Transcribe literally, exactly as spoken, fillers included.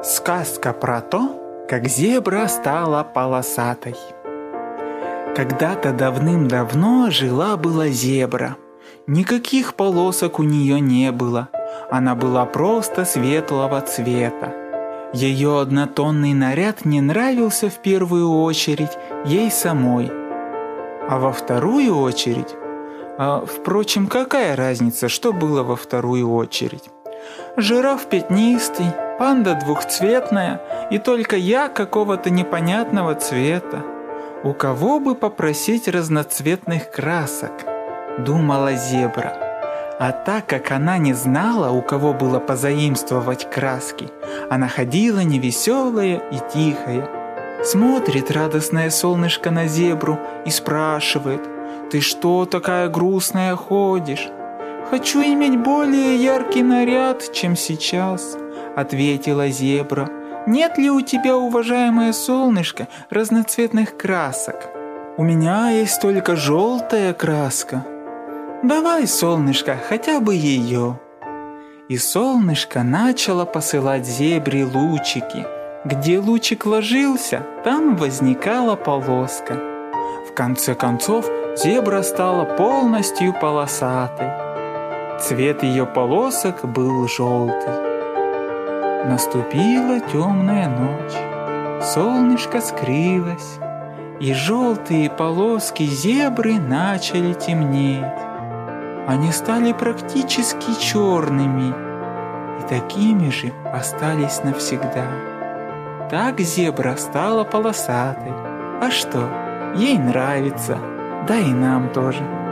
Сказка про то, как зебра стала полосатой. Когда-то давным-давно жила-была зебра. Никаких полосок у нее не было. Она была просто светлого цвета. Ее однотонный наряд не нравился в первую очередь ей самой. А во вторую очередь... А, впрочем, какая разница, что было во вторую очередь? Жираф пятнистый, панда двухцветная, и только я какого-то непонятного цвета. У кого бы попросить разноцветных красок? Думала зебра. А так как она не знала, у кого было позаимствовать краски, она ходила невеселая и тихая. Смотрит радостное солнышко на зебру и спрашивает: «Ты что такая грустная ходишь?» «Хочу иметь более яркий наряд, чем сейчас», — ответила зебра. «Нет ли у тебя, уважаемое солнышко, разноцветных красок?» «У меня есть только желтая краска». «Давай, солнышко, хотя бы ее». И солнышко начало посылать зебре лучики. Где лучик ложился, там возникала полоска. В конце концов, зебра стала полностью полосатой. Цвет ее полосок был желтый. Наступила темная ночь. Солнышко скрылось, и желтые полоски зебры начали темнеть. Они стали практически черными, и такими же остались навсегда. Так зебра стала полосатой. А что, ей нравится, да и нам тоже.